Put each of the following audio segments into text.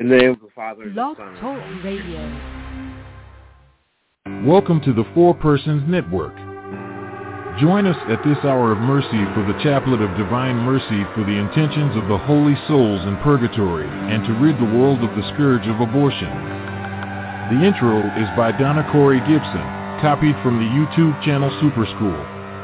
In the name of the Father, and the Blog Son, and Talk the Holy Radio. Welcome to the Four Persons Network. Join us at this hour of mercy for the Chaplet of Divine Mercy for the intentions of the holy souls in purgatory and to rid the world of the scourge of abortion. The intro is by Donna Corey Gibson, copied from the YouTube channel Super School.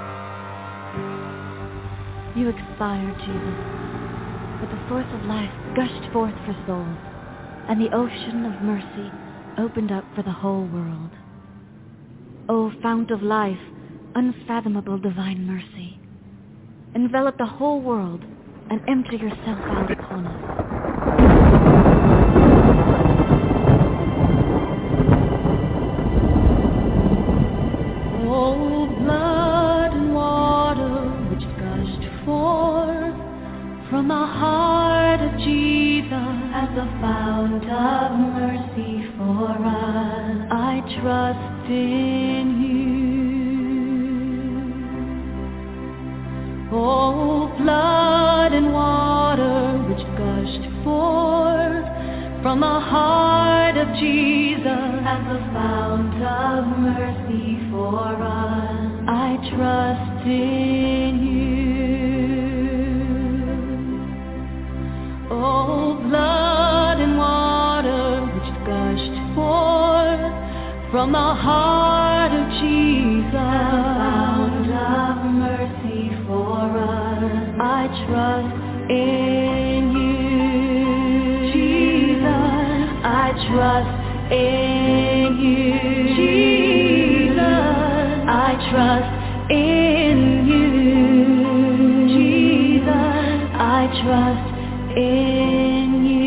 You expired, Jesus, but the source of life gushed forth for souls, and the ocean of mercy opened up for the whole world. O fount of life, unfathomable divine mercy, envelop the whole world and empty yourself out upon us. O blood and water which gushed forth from the heart of Jesus as a fount of mercy for us, I trust in you. O blood and water which gushed forth from the heart of Jesus as a fount of mercy for us, I trust in you. O blood and water which gushed forth from the heart of Jesus, fount of mercy for us, I trust in you. Jesus, I trust in you. Jesus, I trust in you. Jesus, I trust in you.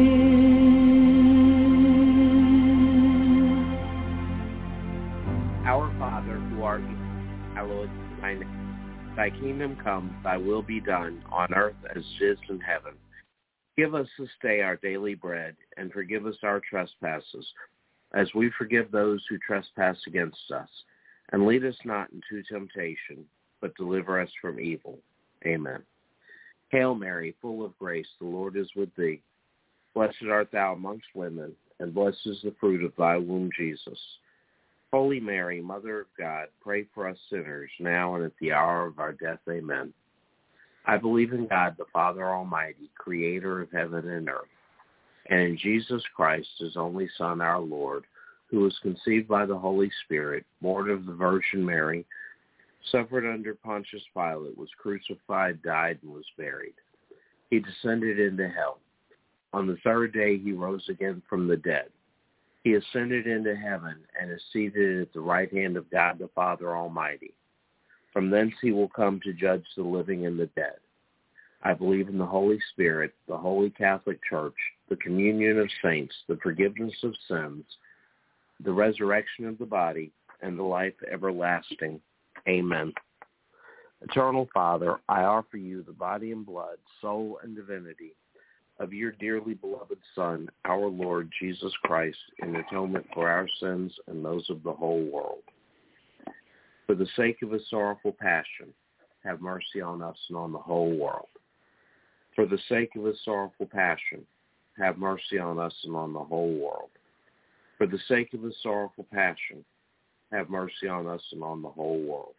Our Father, who art in heaven, hallowed be thy name. Thy kingdom come, thy will be done, on earth as it is in heaven. Give us this day our daily bread, and forgive us our trespasses, as we forgive those who trespass against us. And lead us not into temptation, but deliver us from evil. Amen. Hail Mary, full of grace, the Lord is with thee. Blessed art thou amongst women, and blessed is the fruit of thy womb, Jesus. Holy Mary, Mother of God, pray for us sinners, now and at the hour of our death. Amen. I believe in God, the Father Almighty, creator of heaven and earth, and in Jesus Christ, his only Son, our Lord, who was conceived by the Holy Spirit, born of the Virgin Mary, suffered under Pontius Pilate, was crucified, died, and was buried. He descended into hell. On the third day he rose again from the dead. He ascended into heaven and is seated at the right hand of God the Father Almighty. From thence he will come to judge the living and the dead. I believe in the Holy Spirit, the Holy Catholic Church, the communion of saints, the forgiveness of sins, the resurrection of the body, and the life everlasting. Amen. Eternal Father, I offer you the body and blood, soul and divinity of your dearly beloved Son, our Lord Jesus Christ, in atonement for our sins and those of the whole world. For the sake of his sorrowful passion, have mercy on us and on the whole world. For the sake of his sorrowful passion, have mercy on us and on the whole world. For the sake of his sorrowful passion, have mercy on us and on the whole world.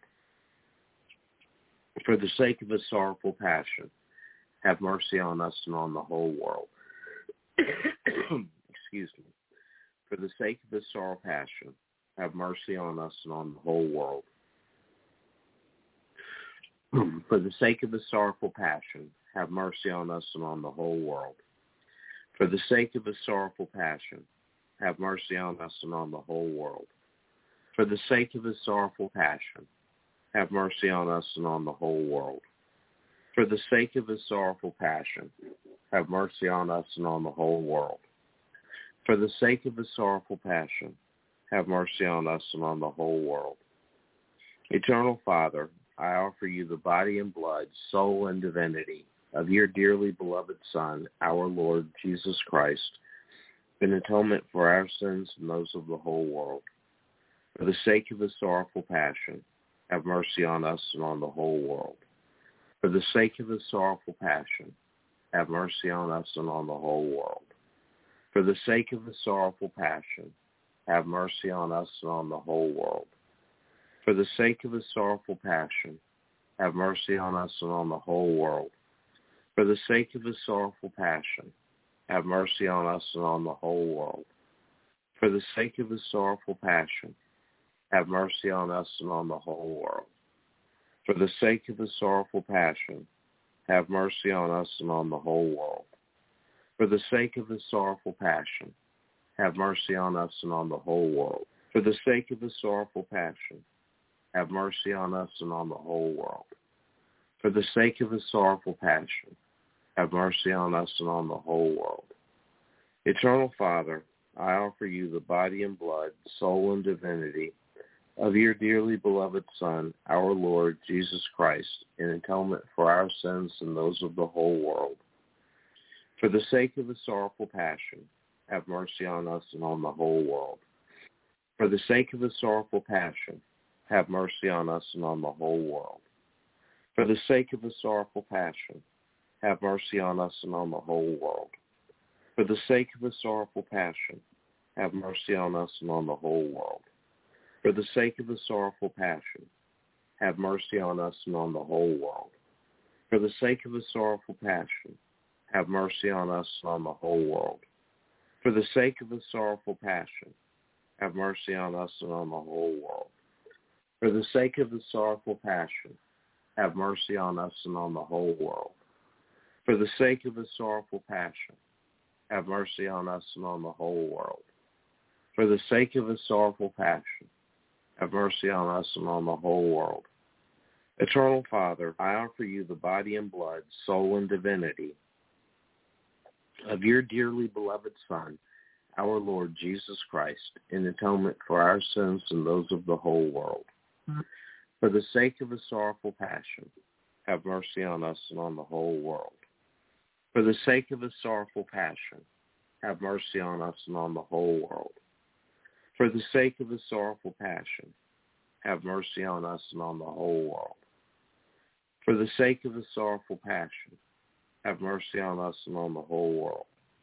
For the sake of his sorrowful passion, have mercy on us and on the whole world. Excuse me. For the sake of his sorrowful passion, have mercy on us and on the whole world. For the sake of his sorrowful passion, have mercy on us and on the whole world. For the sake of his sorrowful passion, have mercy on us and on the whole world. For the sake of his sorrowful passion, have mercy on us and on the whole world. For the sake of his sorrowful passion, have mercy on us and on the whole world. For the sake of his sorrowful passion, have mercy on us and on the whole world. Eternal Father, I offer you the body and blood, soul and divinity of your dearly beloved Son, our Lord Jesus Christ, in atonement for our sins and those of the whole world. For the sake of his sorrowful passion, have mercy on us and on the whole world. For the sake of his sorrowful passion, have mercy on us and on the whole world. For the sake of his sorrowful passion, have mercy on us and on the whole world. For the sake of his sorrowful passion, have mercy on us and on the whole world. For the sake of his sorrowful passion, have mercy on us and on the whole world. For the sake of his sorrowful passion, have mercy on us and on the whole world. For the sake of his sorrowful passion, have mercy on us and on the whole world. For the sake of his sorrowful passion, have mercy on us and on the whole world. For the sake of his sorrowful passion, have mercy on us and on the whole world. For the sake of his sorrowful passion, have mercy on us and on the whole world. Eternal Father, I offer you the body and blood, soul and divinity of your dearly beloved Son, our Lord Jesus Christ, in atonement for our sins and those of the whole world. For the sake of his sorrowful passion, have mercy on us and on the whole world. For the sake of his sorrowful passion, have mercy on us and on the whole world. For the sake of his sorrowful passion, have mercy on us and on the whole world. For the sake of his sorrowful passion, have mercy on us and on the whole world. For the sake of his sorrowful passion, have mercy on us and on the whole world. For the sake of his sorrowful passion, have mercy on us and on the whole world. For the sake of his sorrowful passion, have mercy on us and on the whole world. For the sake of his sorrowful passion, have mercy on us and on the whole world. For the sake of his sorrowful passion, have mercy on us and on the whole world. For the sake of his sorrowful passion, have mercy on us and on the whole world. Eternal Father, I offer you the body and blood, soul and divinity of your dearly beloved Son, our Lord Jesus Christ, in atonement for our sins and those of the whole world. For the sake of his sorrowful passion, have mercy on us and on the whole world. For the sake of his sorrowful passion, have mercy on us and on the whole world. For the sake of his sorrowful passion, have mercy on us and on the whole world. For the sake of his sorrowful passion, have mercy on us and on the whole world.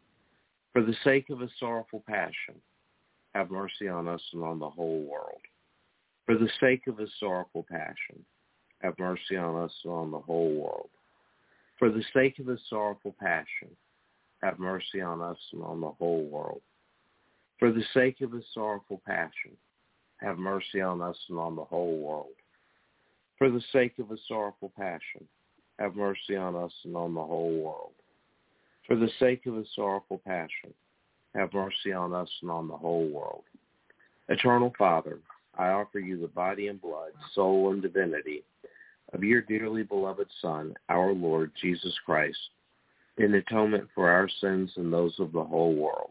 For the sake of his sorrowful passion, have mercy on us and on the whole world. For the sake of his sorrowful passion, have mercy on us and on the whole world. For the sake of his sorrowful passion, have mercy on us and on the whole world. For the sake of his sorrowful passion, have mercy on us and on the whole world. For the sake of his sorrowful passion, have mercy on us and on the whole world. For the sake of his sorrowful passion, have mercy on us and on the whole world. Eternal Father, I offer you the body and blood, soul and divinity of your dearly beloved Son, our Lord Jesus Christ, in atonement for our sins and those of the whole world.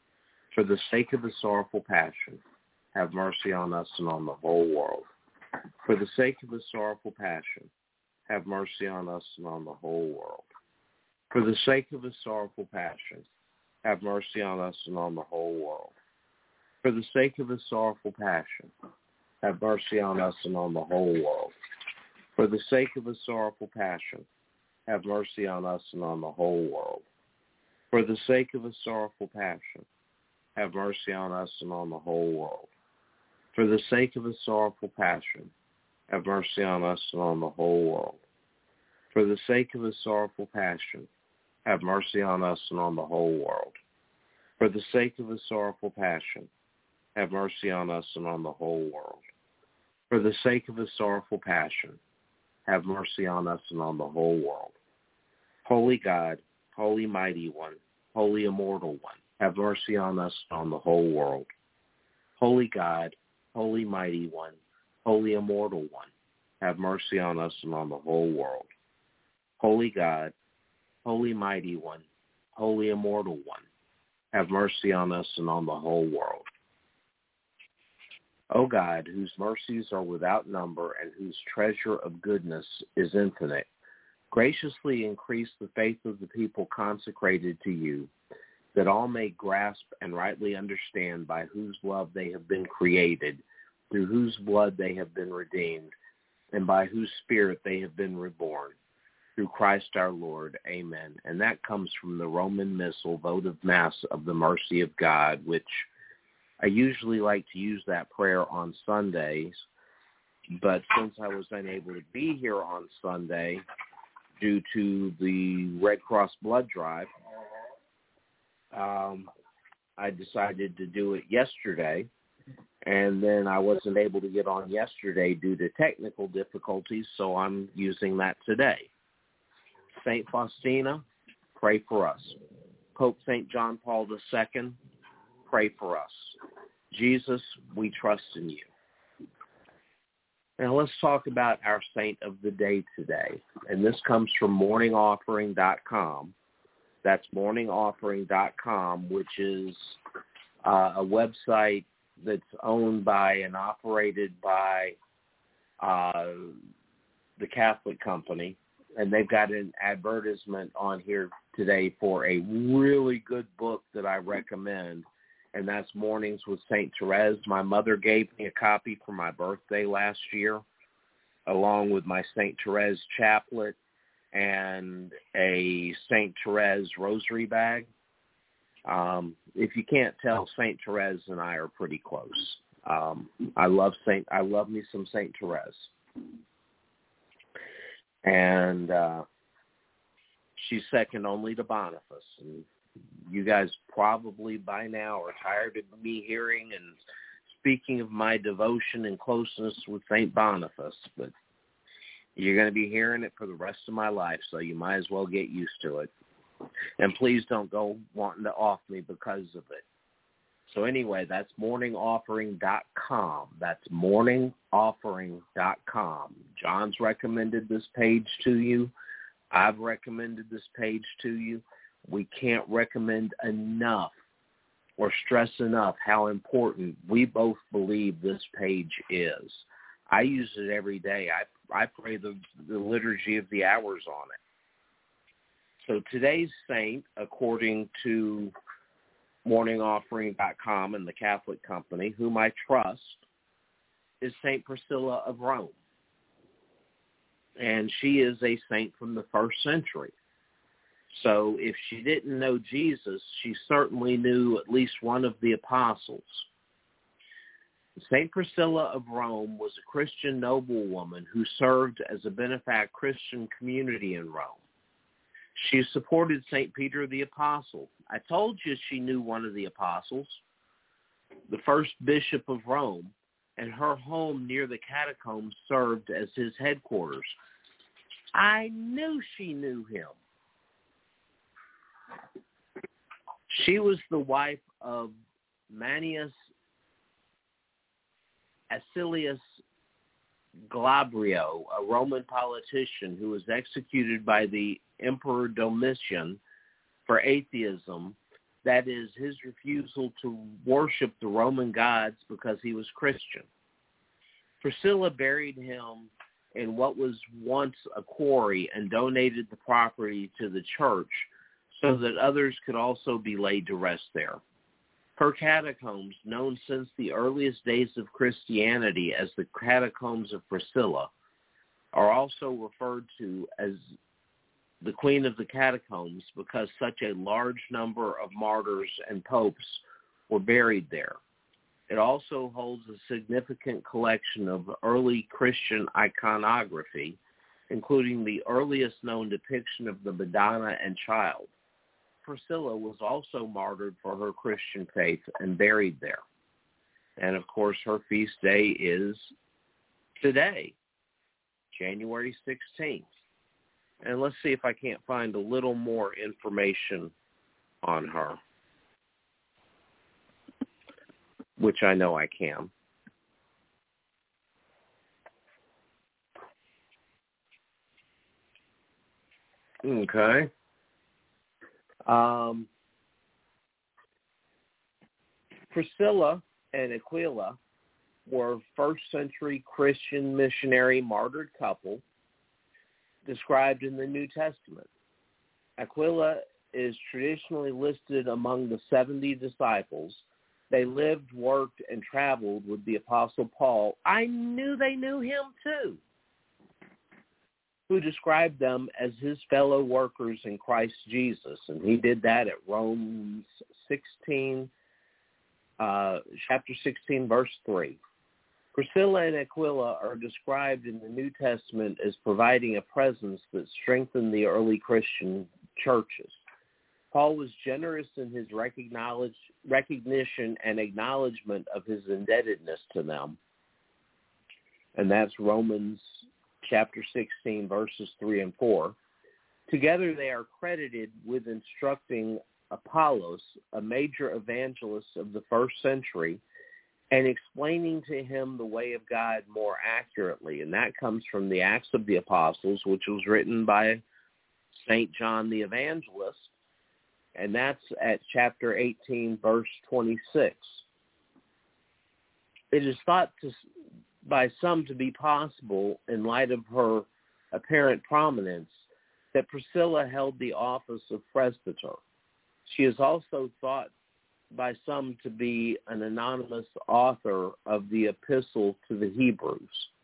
For the sake of his sorrowful passion, have mercy on us and on the whole world. For the sake of his sorrowful passion, have mercy on us and on the whole world. For the sake of his sorrowful passion, have mercy on us and on the whole world. For the sake of his sorrowful passion, have mercy on us and on the whole world. For the sake of his sorrowful passion, have mercy on us and on the whole world. For the sake of his sorrowful passion, have mercy on us and on the whole world. For the sake of his sorrowful passion, have mercy on us and on the whole world. For the sake of his sorrowful passion, have mercy on us and on the whole world. For the sake of his sorrowful passion, have mercy on us and on the whole world. For the sake of his sorrowful passion, have mercy on us and on the whole world. Holy God, Holy Mighty One, Holy Immortal One, have mercy on us and on the whole world. Holy God, Holy Mighty One, Holy Immortal One, have mercy on us and on the whole world. Holy God, Holy Mighty One, Holy Immortal One, have mercy on us and on the whole world. O God, whose mercies are without number and whose treasure of goodness is infinite, graciously increase the faith of the people consecrated to you, that all may grasp and rightly understand by whose love they have been created, through whose blood they have been redeemed, and by whose Spirit they have been reborn, through Christ our Lord. Amen. And that comes from the Roman Missal, Votive Mass of the Mercy of God, which I usually like to use that prayer on Sundays. But since I was unable to be here on Sunday due to the Red Cross blood drive, I decided to do it yesterday. And then I wasn't able to get on yesterday due to technical difficulties, so I'm using that today. St. Faustina, pray for us. Pope St. John Paul II, pray for us. Jesus, we trust in you. Now let's talk about our saint of the day today. And this comes from morningoffering.com. That's morningoffering.com, which is a website that's owned by and operated by the Catholic company. And they've got an advertisement on here today for a really good book that I recommend, and that's Mornings with St. Therese. My mother gave me a copy for my birthday last year, along with my St. Therese chaplet and a St. Therese rosary bag. If you can't tell, St. Therese and I are pretty close. I love me some St. Therese. And she's second only to Boniface. And you guys probably by now are tired of me hearing and speaking of my devotion and closeness with St. Boniface, but you're going to be hearing it for the rest of my life, so you might as well get used to it. And please don't go wanting to off me because of it. So anyway, that's morningoffering.com. That's morningoffering.com. John's recommended this page to you. I've recommended this page to you. We can't recommend enough or stress enough how important we both believe this page is. I use it every day. I pray the Liturgy of the Hours on it. So today's saint, according to morningoffering.com and the Catholic company, whom I trust, is St. Priscilla of Rome. And she is a saint from the 1st century. So if she didn't know Jesus, she certainly knew at least one of the apostles. St. Priscilla of Rome was a Christian noblewoman who served as a benefact Christian community in Rome. She supported St. Peter the Apostle. I told you she knew one of the apostles, the first bishop of Rome, and her home near the catacombs served as his headquarters. I knew she knew him. She was the wife of Manius Acilius Glabrio, a Roman politician who was executed by the Emperor Domitian for atheism, that is, his refusal to worship the Roman gods because he was Christian. Priscilla buried him in what was once a quarry and donated the property to the church so that others could also be laid to rest there. Her catacombs, known since the earliest days of Christianity as the Catacombs of Priscilla, are also referred to as the Queen of the Catacombs because such a large number of martyrs and popes were buried there. It also holds a significant collection of early Christian iconography, including the earliest known depiction of the Madonna and Child. Priscilla was also martyred for her Christian faith and buried there. And, of course, her feast day is today, January 16th. And let's see if I can't find a little more information on her, which I know I can. Okay. Priscilla and Aquila were first century Christian missionary martyred couple described in the New Testament. Aquila is traditionally listed among the 70 disciples. They lived, worked, and traveled with the Apostle Paul. I knew they knew him too. who described them as his fellow workers in Christ Jesus. And he did that at Romans 16, chapter 16, verse 3. Priscilla and Aquila are described in the New Testament as providing a presence that strengthened the early Christian churches. Paul was generous in his recognition and acknowledgement of his indebtedness to them. And that's Romans chapter 16, verses 3 and 4. Together they are credited with instructing Apollos, a major evangelist of the first century, and explaining to him the way of God more accurately. And that comes from the Acts of the Apostles, which was written by St. John the Evangelist, and that's at chapter 18, verse 26. It is thought by some to be possible, in light of her apparent prominence, that Priscilla held the office of presbyter. She is also thought by some to be an anonymous author of the epistle to the Hebrews.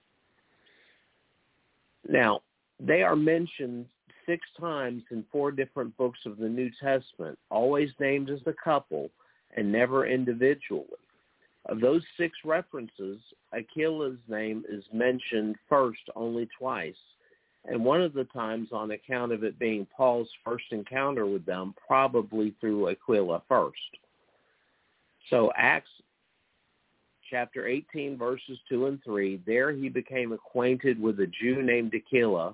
Now, they are mentioned 6 times in 4 different books of the New Testament, always named as a couple and never individually. Of those 6 references, Aquila's name is mentioned first only twice, and one of the times on account of it being Paul's first encounter with them, probably through Aquila first. So Acts chapter 18, verses 2 and 3, there he became acquainted with a Jew named Aquilia,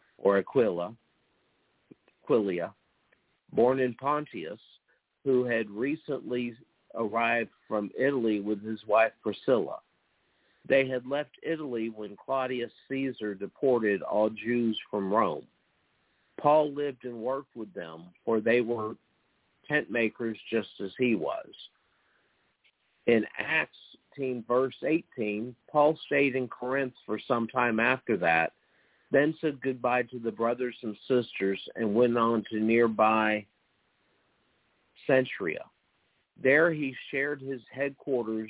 born in Pontus, who had recently arrived from Italy with his wife Priscilla. They had left Italy when Claudius Caesar deported all Jews from Rome. Paul lived and worked with them, for they were tent makers just as he was. In Acts 18, verse 18, Paul stayed in Corinth for some time after that, then said goodbye to the brothers and sisters and went on to nearby Cenchrea. There he shared his headquarters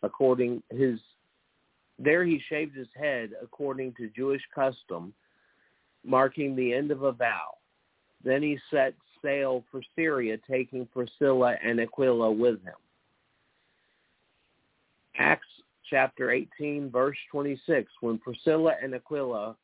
There he shaved his head according to Jewish custom, marking the end of a vow. Then he set sail for Syria, taking Priscilla and Aquila with him. Acts chapter 18, verse 26, when Priscilla and Aquilia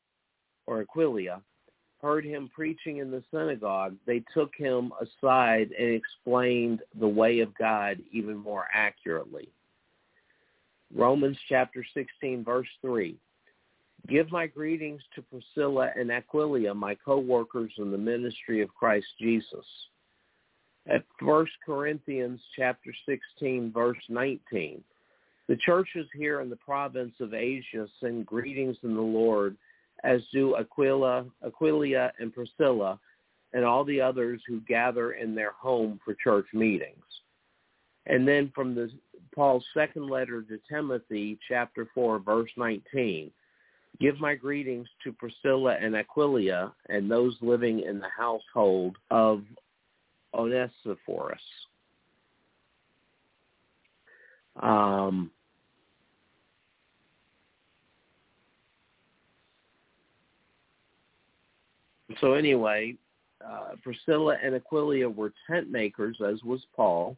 heard him preaching in the synagogue, they took him aside and explained the way of God even more accurately. Romans chapter 16, verse 3. Give my greetings to Priscilla and Aquila, my co-workers in the ministry of Christ Jesus. At 1 Corinthians chapter 16, verse 19. The churches here in the province of Asia send greetings in the Lord, as do Aquilia and Priscilla, and all the others who gather in their home for church meetings. And then from Paul's second letter to Timothy, chapter 4, verse 19, give my greetings to Priscilla and Aquila and those living in the household of Onesiphorus. So anyway, Priscilla and Aquila were tent makers, as was Paul.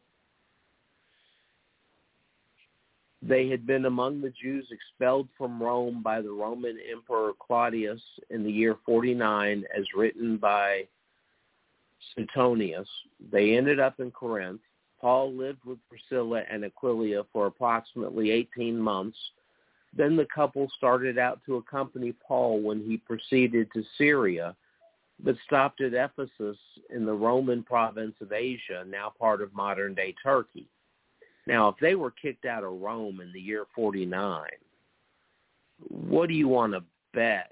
They had been among the Jews expelled from Rome by the Roman Emperor Claudius in the year 49, as written by Suetonius. They ended up in Corinth. Paul lived with Priscilla and Aquila for approximately 18 months. Then the couple started out to accompany Paul when he proceeded to Syria, but stopped at Ephesus in the Roman province of Asia, now part of modern-day Turkey. Now, if they were kicked out of Rome in the year 49, what do you want to bet?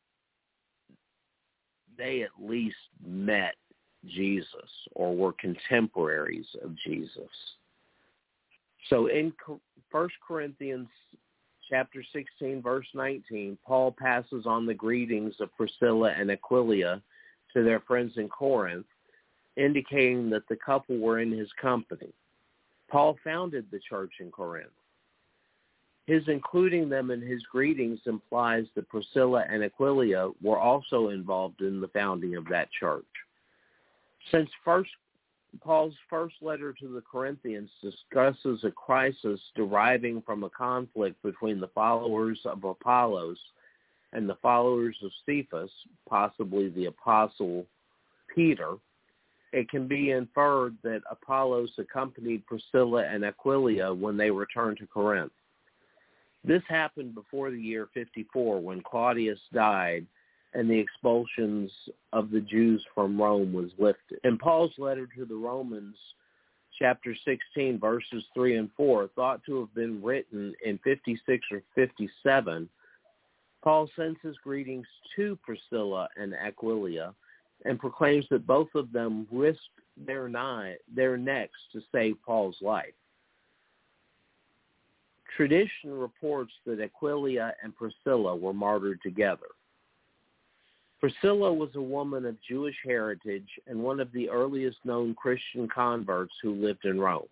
They at least met Jesus or were contemporaries of Jesus. So in 1 Corinthians chapter 16, verse 19, Paul passes on the greetings of Priscilla and Aquila to their friends in Corinth, indicating that the couple were in his company. Paul founded the church in Corinth. His including them in his greetings implies that Priscilla and Aquila were also involved in the founding of that church. Since Paul's first letter to the Corinthians discusses a crisis deriving from a conflict between the followers of Apollos and the followers of Cephas, possibly the apostle Peter, it can be inferred that Apollos accompanied Priscilla and Aquila when they returned to Corinth. This happened before the year 54 when Claudius died and the expulsions of the Jews from Rome was lifted. In Paul's letter to the Romans, chapter 16, verses 3 and 4, thought to have been written in 56 or 57, Paul sends his greetings to Priscilla and Aquila and proclaims that both of them risked their necks to save Paul's life. Tradition reports that Aquila and Priscilla were martyred together. Priscilla was a woman of Jewish heritage and one of the earliest known Christian converts who lived in Rome.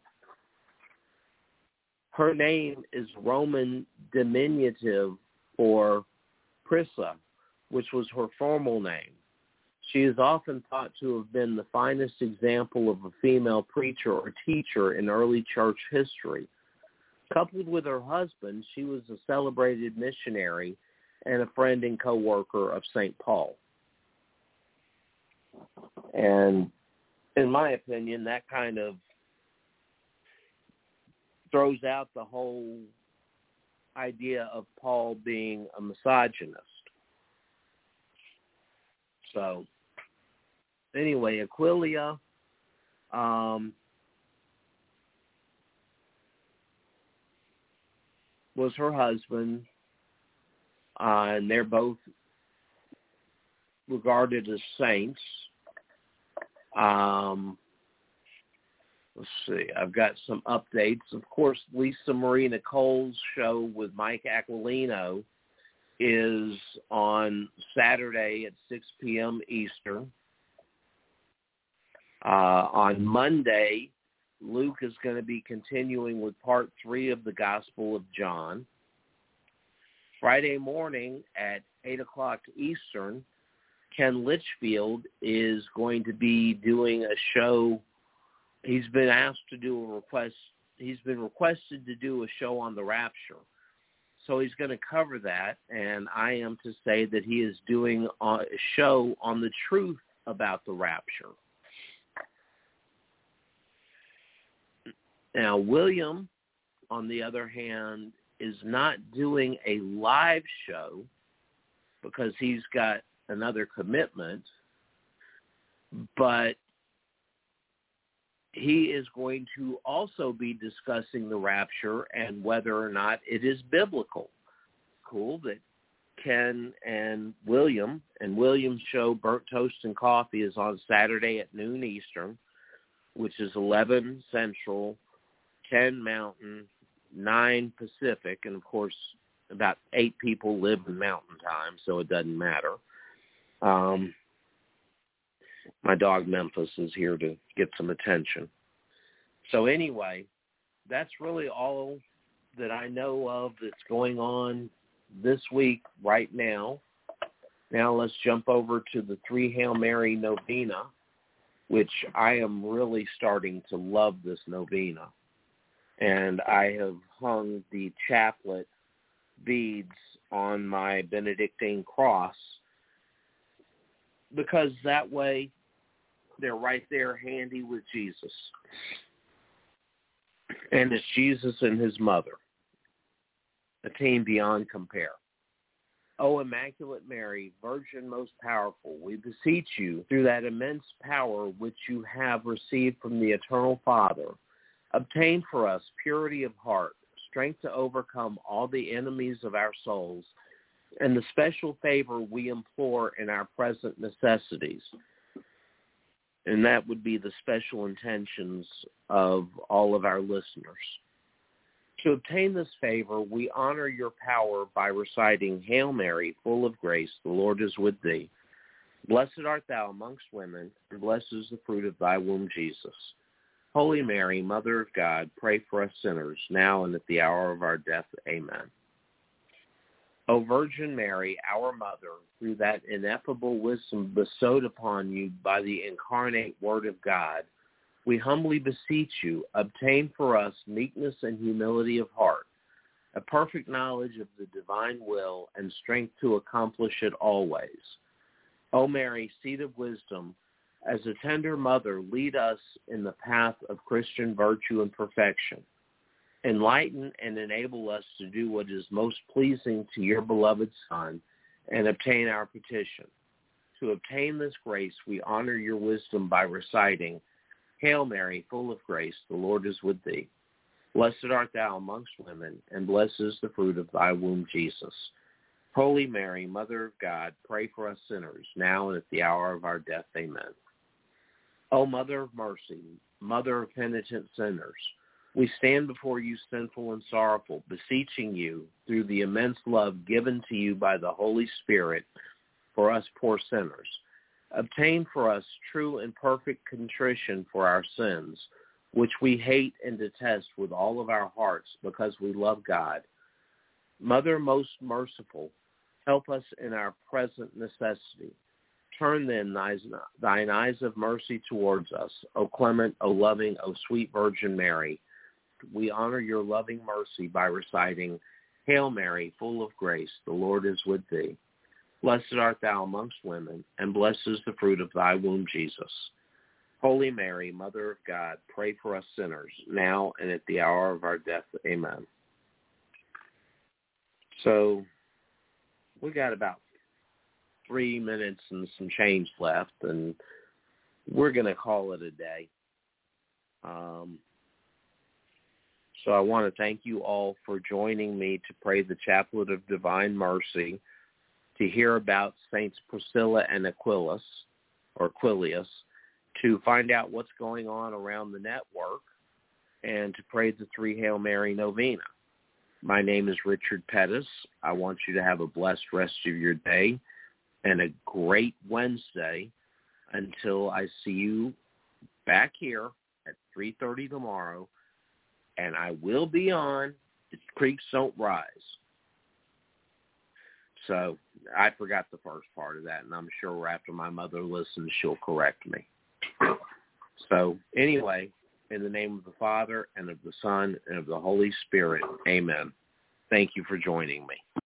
Her name is Roman diminutive for Prissa, which was her formal name. She is often thought to have been the finest example of a female preacher or teacher in early church history. Coupled with her husband, she was a celebrated missionary and a friend and co-worker of St. Paul. And in my opinion, that kind of throws out the whole idea of Paul being a misogynist. So, anyway, Aquila was her husband, and they're both regarded as saints. Let's see, I've got some updates. Of course, Lisa Marie Nicole's show with Mike Aquilino is on Saturday at 6 p.m. Eastern. On Monday, Luke is going to be continuing with part 3 of the Gospel of John. Friday morning at 8 o'clock Eastern, Ken Litchfield is going to be doing a show. He's been asked to do a request. He's been requested to do a show on the rapture. So he's going to cover that, and I am to say that he is doing a show on the truth about the rapture. Now, William, on the other hand, is not doing a live show because he's got another commitment, but he is going to also be discussing the rapture and whether or not it is biblical. Cool that Ken and William's show, Burnt Toast and Coffee, is on Saturday at noon Eastern, which is 11 Central, 10 Mountain, 9 Pacific, and of course about 8 people live in Mountain Time, so it doesn't matter. My dog Memphis is here to get some attention. So anyway, that's really all that I know of that's going on this week right now. Now let's jump over to the 3 Hail Mary novena, which I am really starting to love this novena. And I have hung the chaplet beads on my Benedictine cross because that way they're right there handy with Jesus. And it's Jesus and his mother, a team beyond compare. O Immaculate Mary, Virgin most powerful, we beseech you, through that immense power which you have received from the Eternal Father, obtain for us purity of heart, strength to overcome all the enemies of our souls, and the special favor we implore in our present necessities. And that would be the special intentions of all of our listeners. To obtain this favor, we honor your power by reciting, Hail Mary, full of grace, the Lord is with thee. Blessed art thou amongst women, and blessed is the fruit of thy womb, Jesus. Holy Mary, Mother of God, pray for us sinners, now and at the hour of our death. Amen. O Virgin Mary, our Mother, through that ineffable wisdom bestowed upon you by the incarnate Word of God, we humbly beseech you, obtain for us meekness and humility of heart, a perfect knowledge of the divine will, and strength to accomplish it always. O Mary, seat of wisdom, as a tender mother, lead us in the path of Christian virtue and perfection. Enlighten and enable us to do what is most pleasing to your beloved Son and obtain our petition. To obtain this grace, we honor your wisdom by reciting, Hail Mary, full of grace, the Lord is with thee. Blessed art thou amongst women, and blessed is the fruit of thy womb, Jesus. Holy Mary, Mother of God, pray for us sinners, now and at the hour of our death. Amen. O Mother of mercy, Mother of penitent sinners, we stand before you sinful and sorrowful, beseeching you, through the immense love given to you by the Holy Spirit, for us poor sinners. Obtain for us true and perfect contrition for our sins, which we hate and detest with all of our hearts because we love God. Mother most merciful, help us in our present necessity. Turn then thine eyes of mercy towards us, O clement, O loving, O sweet Virgin Mary. We honor your loving mercy by reciting, Hail Mary, full of grace, the Lord is with thee. Blessed art thou amongst women, and blessed is the fruit of thy womb, Jesus. Holy Mary, Mother of God, pray for us sinners, now and at the hour of our death. Amen. So we got about 3 minutes and some change left, and we're going to call it a day. So I want to thank you all for joining me to pray the Chaplet of Divine Mercy, to hear about Saints Priscilla and Aquilius, to find out what's going on around the network, and to pray the 3 Hail Mary Novena. My name is Richard Pettis. I want you to have a blessed rest of your day and a great Wednesday until I see you back here at 3:30 tomorrow, and I will be on The Creeks Don't Rise. So I forgot the first part of that, and I'm sure after my mother listens, she'll correct me. So anyway, in the name of the Father, and of the Son, and of the Holy Spirit, amen. Thank you for joining me.